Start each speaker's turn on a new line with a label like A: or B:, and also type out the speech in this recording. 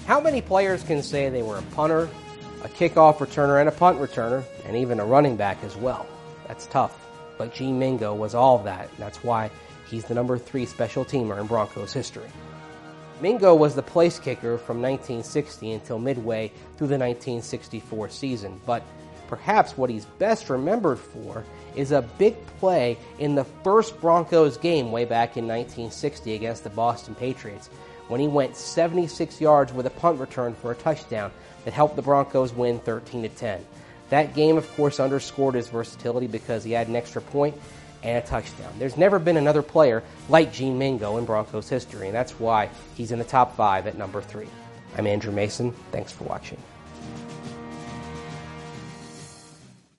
A: How many players can say they were a punter, a kickoff returner, and a punt returner, and even a running back as well? That's tough. But Gene Mingo was all of that, and that's why he's the number 3 special teamer in Broncos history. Mingo was the place kicker from 1960 until midway through the 1964 season, but perhaps what he's best remembered for is a big play in the first Broncos game way back in 1960 against the Boston Patriots, when he went 76 yards with a punt return for a touchdown that helped the Broncos win 13-10. That game, of course, underscored his versatility because he had an extra point and a touchdown. There's never been another player like Gene Mingo in Broncos history, and that's why he's in the top 5 at number 3. I'm Andrew Mason. Thanks for watching.